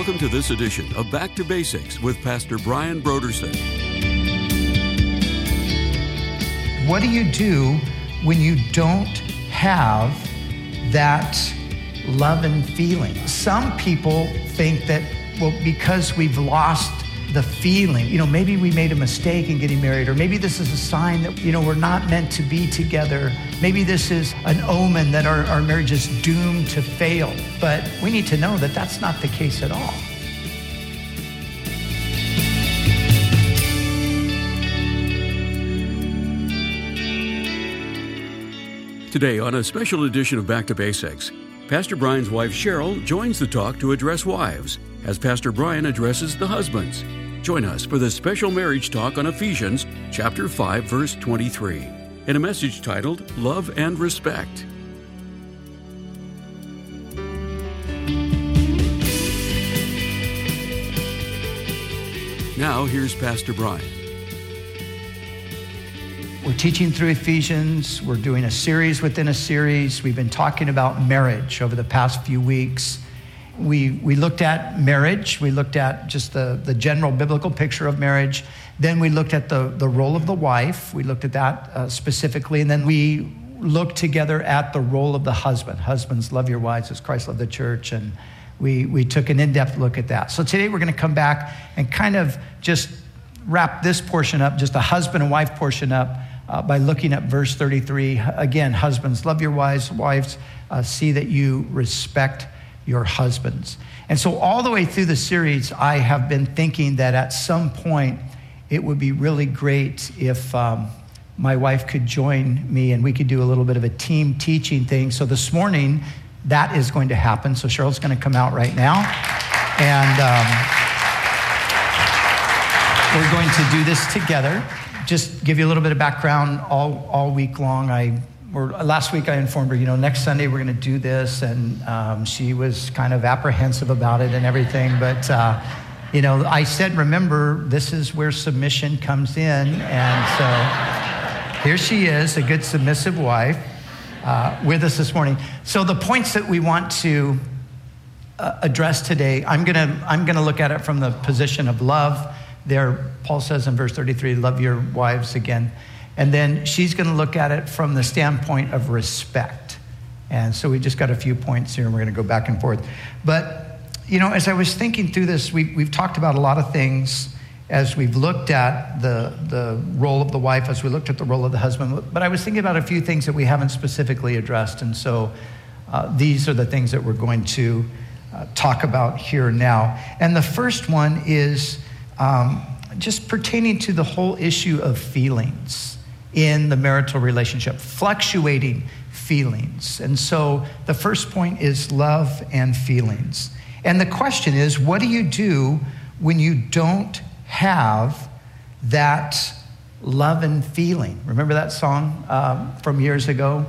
Welcome to this edition of Back to Basics with Pastor Brian Broderson. What do you do when you don't have that love and feeling? Some people think that, well, because we've lost the feeling, maybe we made a mistake in getting married, or maybe this is a sign that, we're not meant to be together. Maybe this is an omen that our marriage is doomed to fail. But we need to know that that's not the case at all. Today, on a special edition of Back to Basics, Pastor Brian's wife Cheryl joins the talk to address wives, as Pastor Brian addresses the husbands. Join us for this special marriage talk on Ephesians chapter 5, verse 23, in a message titled, Love and Respect. Now, here's Pastor Brian. We're teaching through Ephesians. We're doing a series within a series. We've been talking about marriage over the past few weeks. We looked at marriage. We looked at just the general biblical picture of marriage. Then we looked at the role of the wife. We looked at that specifically. And then we looked together at the role of the husband. Husbands, love your wives as Christ loved the church. And we took an in-depth look at that. So today we're going to come back and kind of just wrap this portion up, just the husband and wife portion up, by looking at verse 33. Again, husbands, love your wives. Wives, see that you respect your husbands. And so all the way through the series, I have been thinking that at some point, it would be really great if my wife could join me and we could do a little bit of a team teaching thing. So this morning, that is going to happen. So Cheryl's going to come out right now. And we're going to do this together. Just give you a little bit of background all week long. Last week I informed her, next Sunday we're going to do this, and she was kind of apprehensive about it and everything. But, I said, remember, this is where submission comes in. And so here she is, a good submissive wife, with us this morning. So the points that we want to address today, I'm gonna look at it from the position of love. There, Paul says in verse 33, love your wives again. And then she's going to look at it from the standpoint of respect. And so we just got a few points here, and we're going to go back and forth. But, as I was thinking through this, we've talked about a lot of things as we've looked at the role of the wife, as we looked at the role of the husband. But I was thinking about a few things that we haven't specifically addressed. And so these are the things that we're going to talk about here now. And the first one is just pertaining to the whole issue of feelings in the marital relationship, fluctuating feelings. And so the first point is love and feelings. And the question is, what do you do when you don't have that love and feeling? Remember that song from years ago?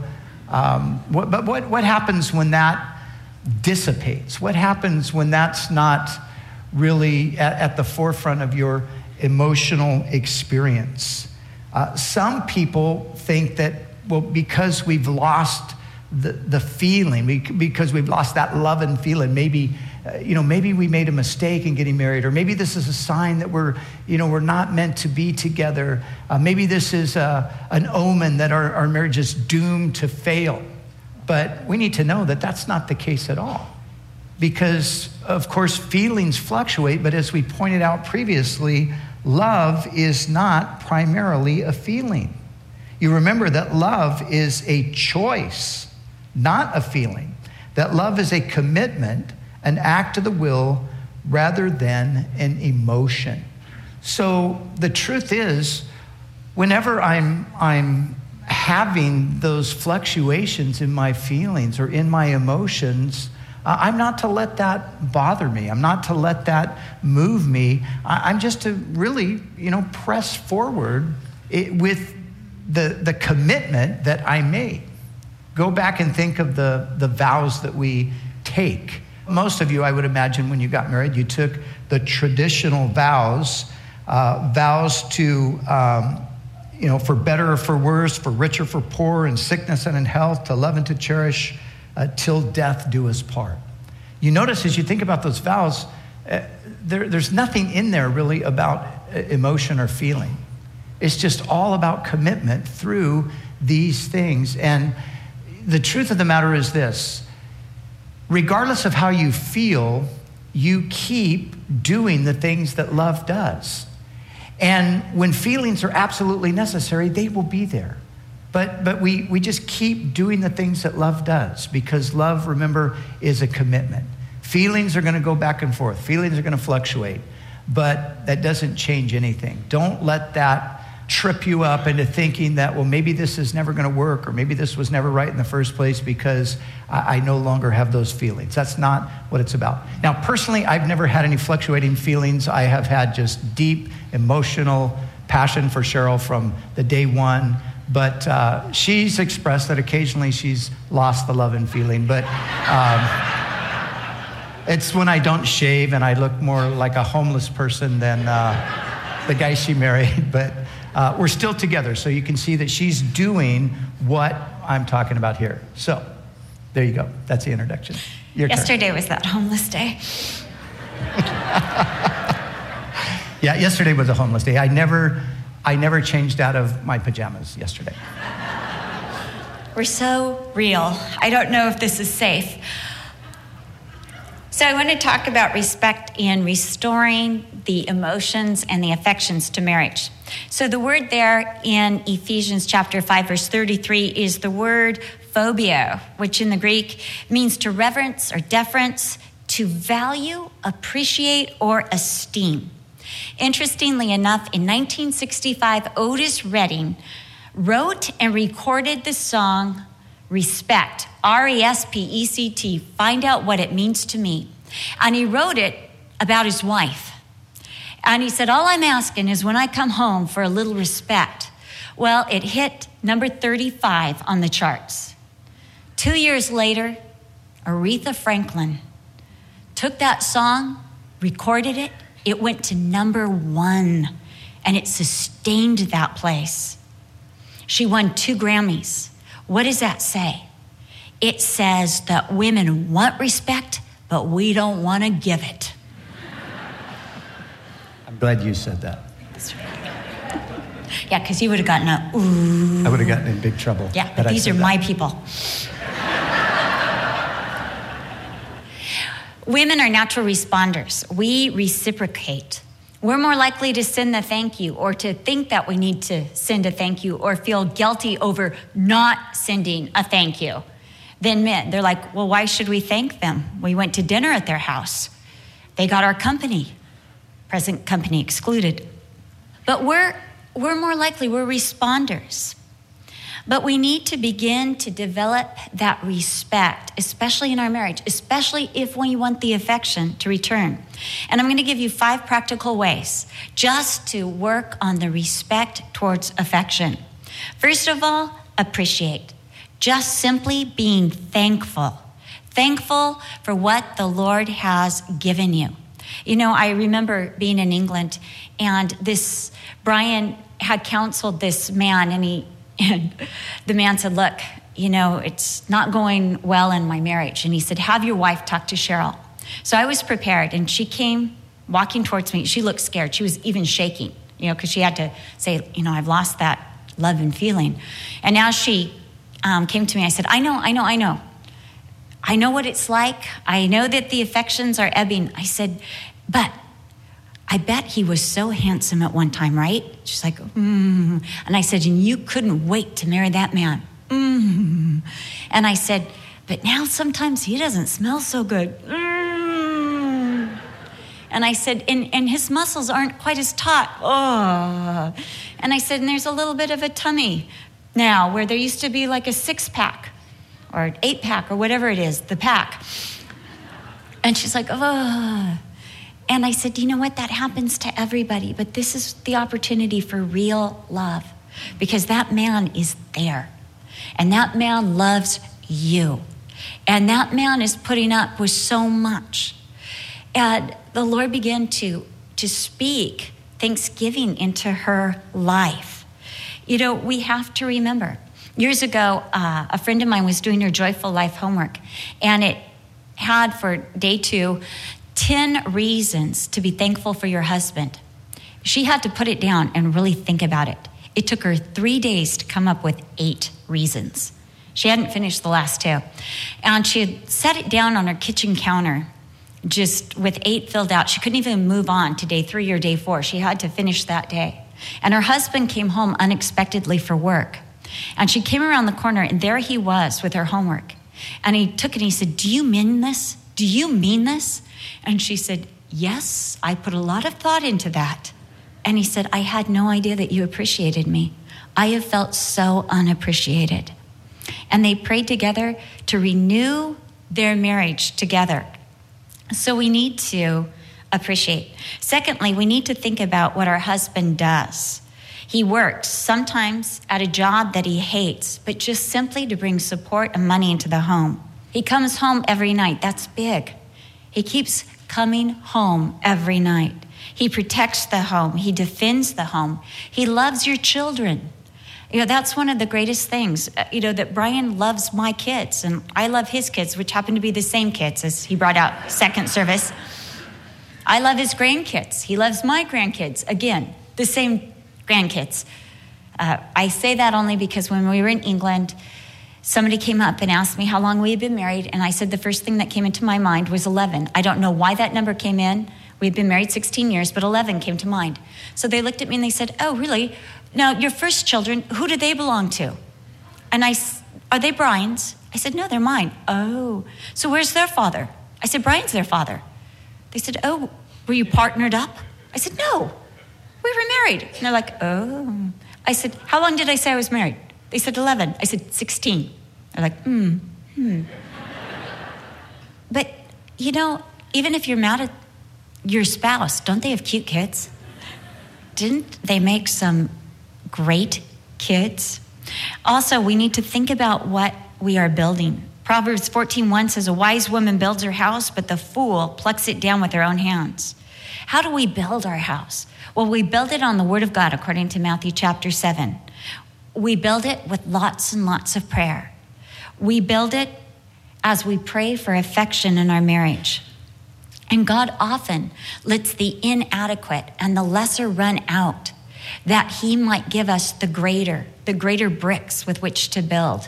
What happens when that dissipates? What happens when that's not really at the forefront of your emotional experience? Some people think that, well, because we've lost the feeling, because we've lost that love and feeling, maybe we made a mistake in getting married, or maybe this is a sign that we're not meant to be together. Maybe this is an omen that our marriage is doomed to fail. But we need to know that that's not the case at all. Because, of course, feelings fluctuate, but as we pointed out previously, love is not primarily a feeling. You remember that love is a choice, not a feeling. That love is a commitment, an act of the will, rather than an emotion. So the truth is, whenever I'm having those fluctuations in my feelings or in my emotions, I'm not to let that bother me. I'm not to let that move me. I'm just to really, press forward with the commitment that I made. Go back and think of the vows that we take. Most of you, I would imagine, when you got married, you took the traditional vows to, for better or for worse, for richer, for poor, in sickness and in health, to love and to cherish, till death do us part. You notice as you think about those vows, there's nothing in there really about emotion or feeling. It's just all about commitment through these things. And the truth of the matter is this: regardless of how you feel, you keep doing the things that love does. And when feelings are absolutely necessary, they will be there. But we just keep doing the things that love does, because love, remember, is a commitment. Feelings are going to go back and forth. Feelings are going to fluctuate, but that doesn't change anything. Don't let that trip you up into thinking that, well, maybe this is never going to work, or maybe this was never right in the first place because I no longer have those feelings. That's not what it's about. Now, personally, I've never had any fluctuating feelings. I have had just deep emotional passion for Cheryl from the day one. But she's expressed that occasionally she's lost the love and feeling. But it's when I don't shave and I look more like a homeless person than the guy she married. But we're still together, so you can see that she's doing what I'm talking about here. So there you go. That's the introduction. Yesterday was that homeless day. Yeah, yesterday was a homeless day. I never changed out of my pajamas yesterday. We're so real. I don't know if this is safe. So I want to talk about respect and restoring the emotions and the affections to marriage. So the word there in Ephesians chapter 5, verse 33 is the word phobia, which in the Greek means to reverence or deference, to value, appreciate, or esteem. Interestingly enough, in 1965, Otis Redding wrote and recorded the song Respect, R-E-S-P-E-C-T, Find Out What It Means to Me. And he wrote it about his wife. And he said, all I'm asking is when I come home for a little respect. Well, it hit number 35 on the charts. 2 years later, Aretha Franklin took that song, recorded it. It went to number 1, and it sustained that place. She won 2 Grammys. What does that say? It says that women want respect, but we don't want to give it. I'm glad you said that. Yeah, because you would have gotten a ooh. I would have gotten in big trouble. Yeah, but these are my people. Women are natural responders. We reciprocate. We're more likely to send the thank you, or to think that we need to send a thank you, or feel guilty over not sending a thank you than men. They're like, well, why should we thank them? We went to dinner at their house. They got our company, present company excluded. But we're more likely, we're responders. But we need to begin to develop that respect, especially in our marriage, especially if we want the affection to return. And I'm going to give you 5 practical ways just to work on the respect towards affection. First of all, appreciate. Just simply being thankful. Thankful for what the Lord has given you. You know, I remember being in England, and Brian had counseled this man, and the man said, look, you know, it's not going well in my marriage. And he said, have your wife talk to Cheryl. So I was prepared, and she came walking towards me. She looked scared. She was even shaking, you know, because she had to say, you know, I've lost that love and feeling. And as she came to me, I said, I know. I know what it's like. I know that the affections are ebbing. I said, but I bet he was so handsome at one time, right? She's like, And I said, and you couldn't wait to marry that man. And I said, but now sometimes he doesn't smell so good. And I said, and his muscles aren't quite as taut. Oh. And I said, and there's a little bit of a tummy now where there used to be like a 6-pack or an 8-pack or whatever it is, the pack. And she's like, oh. And I said, you know what? That happens to everybody, but this is the opportunity for real love, because that man is there, and that man loves you, and that man is putting up with so much. And the Lord began to speak thanksgiving into her life. You know, we have to remember, years ago, a friend of mine was doing her Joyful Life homework, and it had for day 2, 10 reasons to be thankful for your husband. She had to put it down and really think about it. It took her 3 days to come up with 8 reasons. She hadn't finished the last 2. And she had set it down on her kitchen counter, just with 8 filled out. She couldn't even move on to day 3 or day 4. She had to finish that day. And her husband came home unexpectedly for work. And she came around the corner, and there he was with her homework. And he took it and he said, "Do you mean this? Do you mean this?" And she said, "Yes, I put a lot of thought into that." And he said, "I had no idea that you appreciated me. I have felt so unappreciated." And they prayed together to renew their marriage together. So we need to appreciate. Secondly, we need to think about what our husband does. He works sometimes at a job that he hates, but just simply to bring support and money into the home. He comes home every night. That's big. He keeps coming home every night. He protects the home. He defends the home. He loves your children. That's one of the greatest things, that Brian loves my kids, and I love his kids, which happen to be the same kids as he brought out second service. I love his grandkids. He loves my grandkids. Again, the same grandkids. I say that only because when we were in England, somebody came up and asked me how long we had been married, and I said the first thing that came into my mind was 11. I don't know why that number came in. We'd been married 16 years, but 11 came to mind. So they looked at me and they said, "Oh, really? Now, your first children, who do they belong to?" And "Are they Brian's?" I said, "No, they're mine." "Oh, so where's their father?" I said, "Brian's their father." They said, "Oh, were you partnered up?" I said, "No, we were married." And they're like, "Oh." I said, "How long did I say I was married?" They said, 11. I said, 16. They're like, But, even if you're mad at your spouse, don't they have cute kids? Didn't they make some great kids? Also, we need to think about what we are building. Proverbs 14:1 says, "A wise woman builds her house, but the fool plucks it down with her own hands." How do we build our house? Well, we build it on the Word of God, according to Matthew chapter 7. We build it with lots and lots of prayer. We build it as we pray for affection in our marriage. And God often lets the inadequate and the lesser run out, that he might give us the greater bricks with which to build,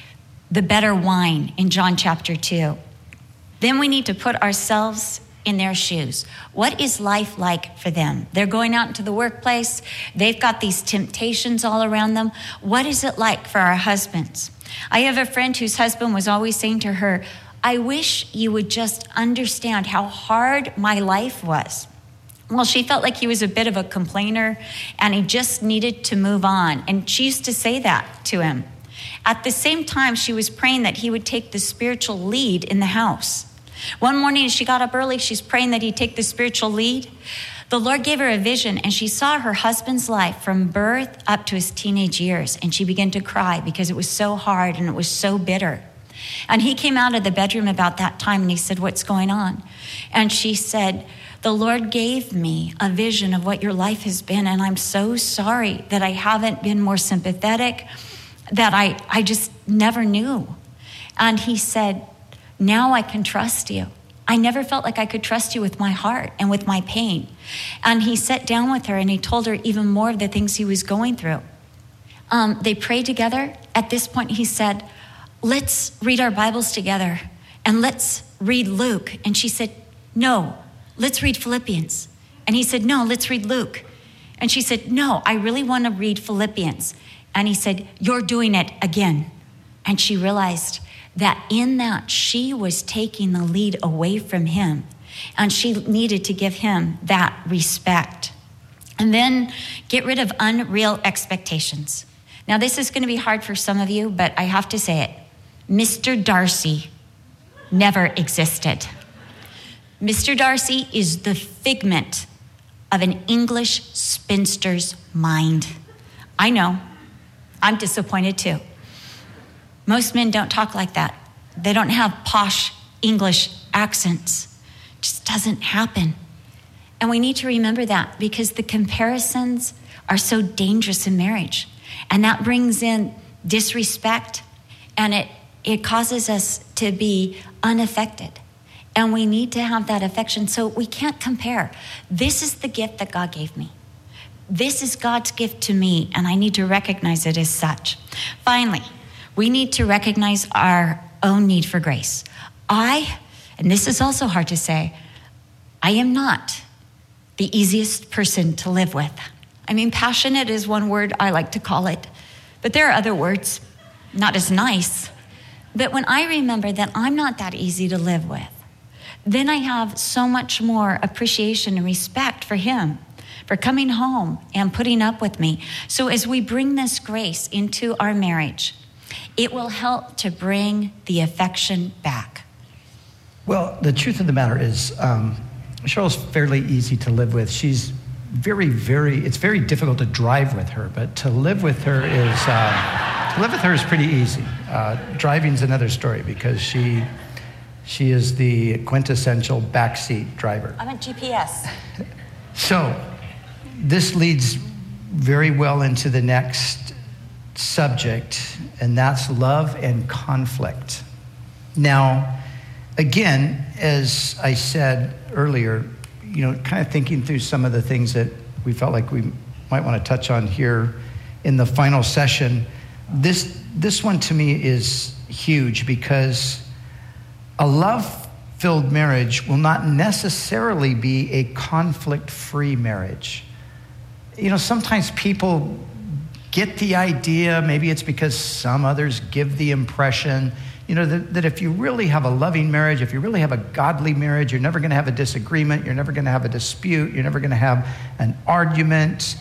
the better wine in John chapter 2. Then we need to put ourselves in their shoes. What is life like for them? They're going out into the workplace. They've got these temptations all around them. What is it like for our husbands? I have a friend whose husband was always saying to her, "I wish you would just understand how hard my life was." Well, she felt like he was a bit of a complainer and he just needed to move on. And she used to say that to him. At the same time, she was praying that he would take the spiritual lead in the house. One morning, as she got up early, she's praying that he'd take the spiritual lead. The Lord gave her a vision, and she saw her husband's life from birth up to his teenage years. And she began to cry because it was so hard and it was so bitter. And he came out of the bedroom about that time and he said, "What's going on?" And she said, "The Lord gave me a vision of what your life has been, and I'm so sorry that I haven't been more sympathetic, that I just never knew." And he said, "Now I can trust you. I never felt like I could trust you with my heart and with my pain." And he sat down with her and he told her even more of the things he was going through. They prayed together. At this point, he said, "Let's read our Bibles together and let's read Luke." And she said, "No, let's read Philippians." And he said, "No, let's read Luke." And she said, "No, I really want to read Philippians." And he said, "You're doing it again." And she realized that in that she was taking the lead away from him, and she needed to give him that respect. And then get rid of unreal expectations. Now, this is going to be hard for some of you, but I have to say it. Mr. Darcy never existed. Mr. Darcy is the figment of an English spinster's mind. I know. I'm disappointed too. Most men don't talk like that. They don't have posh English accents. It just doesn't happen. And we need to remember that because the comparisons are so dangerous in marriage. And that brings in disrespect, and it causes us to be unaffected. And we need to have that affection. So we can't compare. This is the gift that God gave me. This is God's gift to me, and I need to recognize it as such. Finally, we need to recognize our own need for grace. And this is also hard to say, I am not the easiest person to live with. I mean, passionate is one word I like to call it, but there are other words, not as nice. But when I remember that I'm not that easy to live with, then I have so much more appreciation and respect for him, for coming home and putting up with me. So as we bring this grace into our marriage, it will help to bring the affection back. Well, the truth of the matter is, Cheryl's fairly easy to live with. She's it's very difficult to drive with her, but to live with her is pretty easy. Driving's another story because she is the quintessential backseat driver. I'm a GPS. So this leads very well into the next subject, and that's love and conflict. Now, again, as I said earlier, kind of thinking through some of the things that we felt like we might want to touch on here in the final session, this one to me is huge because a love-filled marriage will not necessarily be a conflict-free marriage. Sometimes people get the idea, maybe it's because some others give the impression, that if you really have a loving marriage, if you really have a godly marriage, you're never going to have a disagreement, you're never going to have a dispute, you're never going to have an argument.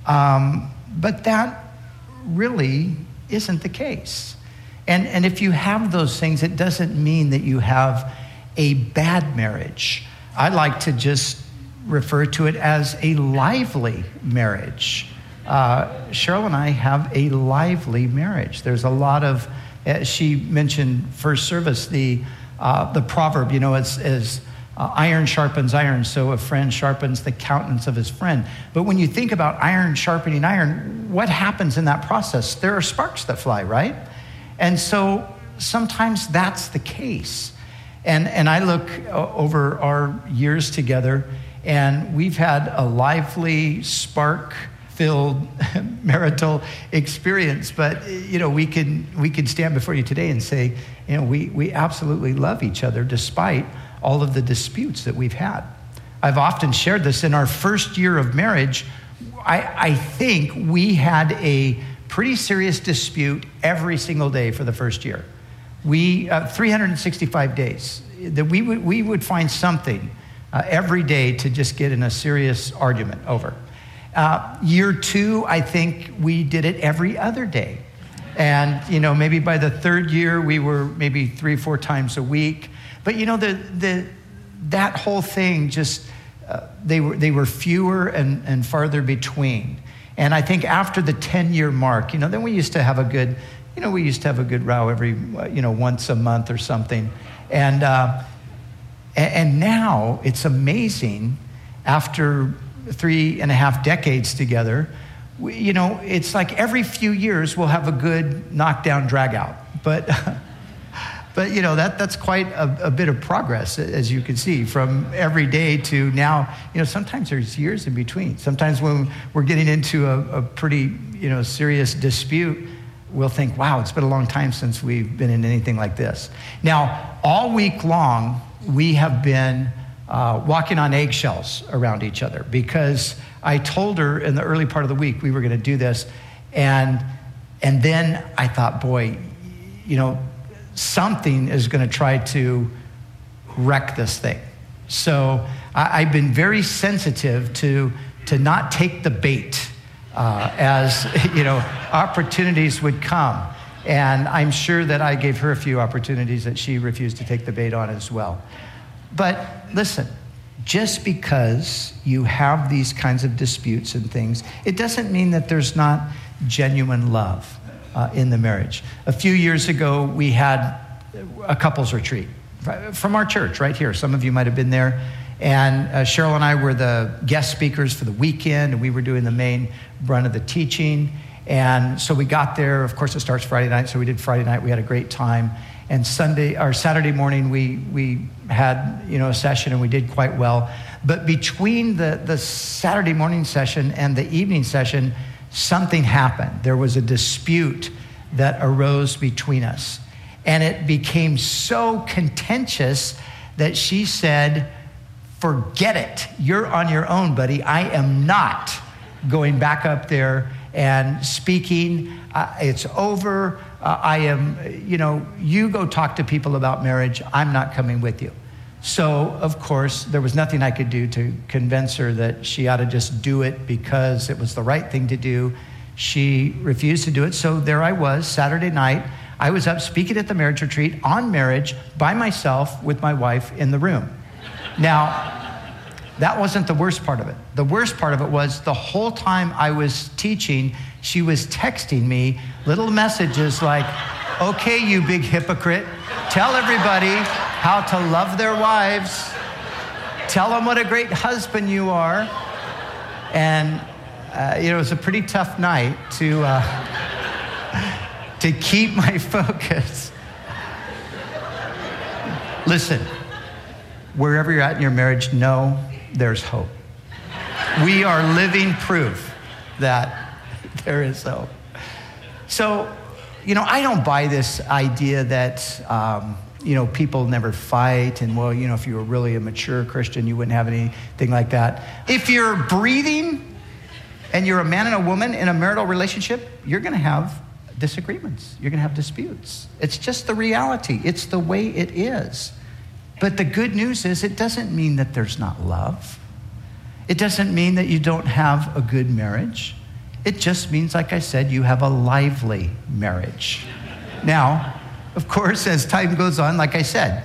But that really isn't the case. And if you have those things, it doesn't mean that you have a bad marriage. I like to just refer to it as a lively marriage. Cheryl and I have a lively marriage. There's a lot of, she mentioned first service, the proverb, as iron sharpens iron, so a friend sharpens the countenance of his friend. But when you think about iron sharpening iron, what happens in that process? There are sparks that fly, right? And so sometimes that's the case. And I look over our years together, and we've had a lively, spark-filled marital experience. But we can stand before you today and say, we absolutely love each other despite all of the disputes that we've had. I've often shared this. In our first year of marriage, I think we had a pretty serious dispute every single day for the first year. 365 days that we would find something every day to just get in a serious argument over. Year two, I think we did it every other day. And, maybe by the third year, we were maybe 3-4 times a week. But, that whole thing just, they were fewer and farther between. And I think after the 10-year mark, then we used to have a good, row every, once a month or something. And now it's amazing, after 3.5 decades together, it's like every few years we'll have a good knockdown drag out. But that's quite a bit of progress, as you can see, from every day to now. Sometimes there's years in between. Sometimes when we're getting into a pretty, serious dispute, we'll think, wow, it's been a long time since we've been in anything like this. Now, all week long, we have been walking on eggshells around each other because I told her in the early part of the week we were going to do this. And then I thought, boy, something is going to try to wreck this thing. So I've been very sensitive to not take the bait as opportunities would come. And I'm sure that I gave her a few opportunities that she refused to take the bait on as well. But listen, just because you have these kinds of disputes and things, it doesn't mean that there's not genuine love in the marriage. A few years ago, we had a couples retreat from our church right here. Some of you might have been there. And Cheryl and I were the guest speakers for the weekend, and we were doing the main brunt of the teaching. And so we got there. Of course, it starts Friday night, so we did Friday night. We had a great time. And Saturday morning, we had, a session, and we did quite well. But between the Saturday morning session and the evening session, something happened. There was a dispute that arose between us. And it became so contentious that she said, "Forget it. You're on your own, buddy. I am not going back up there and speaking. It's over. I am, you go talk to people about marriage. I'm not coming with you." So, of course, there was nothing I could do to convince her that she ought to just do it because it was the right thing to do. She refused to do it. So there I was, Saturday night. I was up speaking at the marriage retreat on marriage by myself with my wife in the room. Now, that wasn't the worst part of it. The worst part of it was the whole time I was teaching, she was texting me little messages like, "Okay, you big hypocrite, tell everybody how to love their wives. Tell them what a great husband you are." And, it was a pretty tough night to keep my focus. Listen, wherever you're at in your marriage, know there's hope. We are living proof that there is hope. So, I don't buy this idea that, people never fight. And, if you were really a mature Christian, you wouldn't have anything like that. If you're breathing and you're a man and a woman in a marital relationship, you're going to have disagreements. You're going to have disputes. It's just the reality. It's the way it is. But the good news is it doesn't mean that there's not love. It doesn't mean that you don't have a good marriage. It just means, like I said, you have a lively marriage. Now, of course, as time goes on, like I said,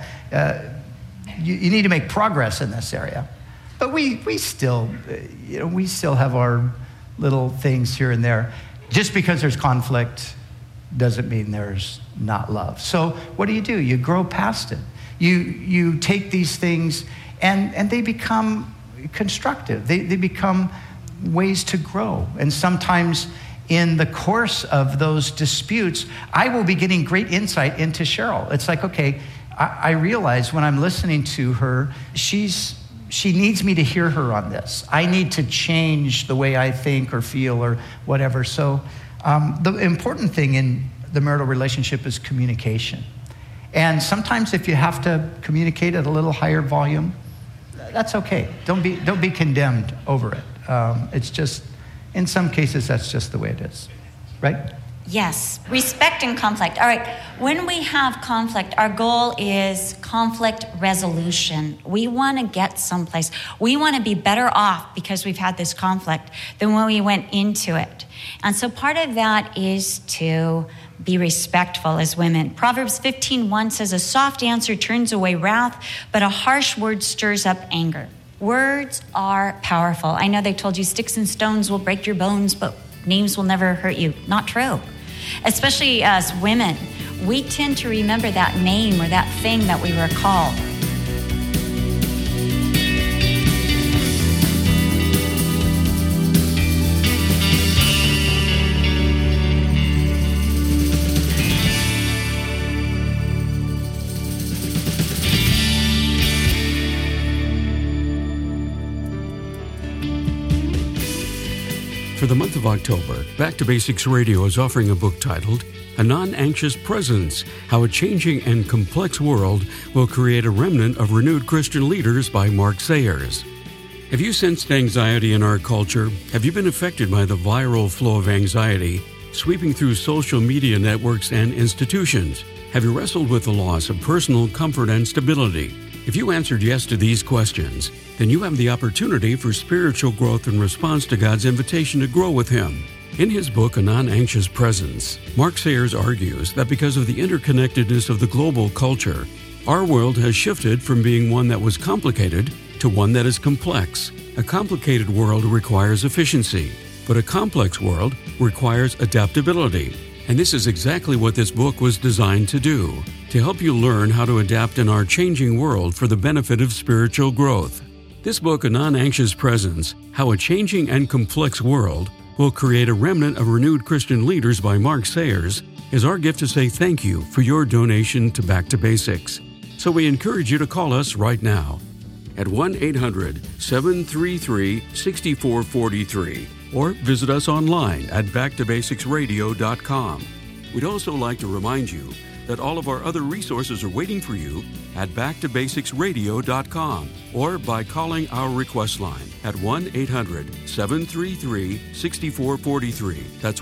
you need to make progress in this area. But we still have our little things here and there. Just because there's conflict doesn't mean there's not love. So what do? You grow past it. You take these things and they become constructive. They become ways to grow. And sometimes in the course of those disputes, I will be getting great insight into Cheryl. It's like, okay, I realize when I'm listening to her, she needs me to hear her on this. I need to change the way I think or feel or whatever. So the important thing in the marital relationship is communication. And sometimes if you have to communicate at a little higher volume, that's okay. Don't be condemned over it. It's just, in some cases, that's just the way it is, right? Yes, respect and conflict. All right, when we have conflict, our goal is conflict resolution. We want to get someplace. We want to be better off because we've had this conflict than when we went into it. And so part of that is to be respectful as women. Proverbs 15:1 says, "A soft answer turns away wrath, but a harsh word stirs up anger." Words are powerful. I know they told you sticks and stones will break your bones, but names will never hurt you. Not true. Especially as women, we tend to remember that name or that thing that we were called. For the month of October, Back to Basics Radio is offering a book titled A Non-Anxious Presence, How a Changing and Complex World Will Create a Remnant of Renewed Christian Leaders by Mark Sayers. Have you sensed anxiety in our culture? Have you been affected by the viral flow of anxiety sweeping through social media networks and institutions? Have you wrestled with the loss of personal comfort and stability? If you answered yes to these questions, then you have the opportunity for spiritual growth in response to God's invitation to grow with Him. In his book, A Non-Anxious Presence, Mark Sayers argues that because of the interconnectedness of the global culture, our world has shifted from being one that was complicated to one that is complex. A complicated world requires efficiency, but a complex world requires adaptability. And this is exactly what this book was designed to do, to help you learn how to adapt in our changing world for the benefit of spiritual growth. This book, A Non-Anxious Presence, How a Changing and Complex World Will Create a Remnant of Renewed Christian Leaders by Mark Sayers, is our gift to say thank you for your donation to Back to Basics. So we encourage you to call us right now at 1-800-733-6443 or visit us online at backtobasicsradio.com. We'd also like to remind you that all of our other resources are waiting for you at backtobasicsradio.com or by calling our request line at 1-800-733-6443. That's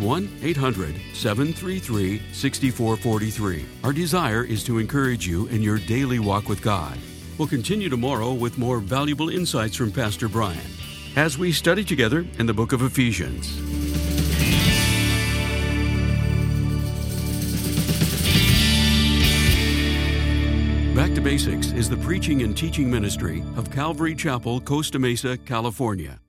1-800-733-6443. Our desire is to encourage you in your daily walk with God. We'll continue tomorrow with more valuable insights from Pastor Brian as we study together in the book of Ephesians. Back to Basics is the preaching and teaching ministry of Calvary Chapel, Costa Mesa, California.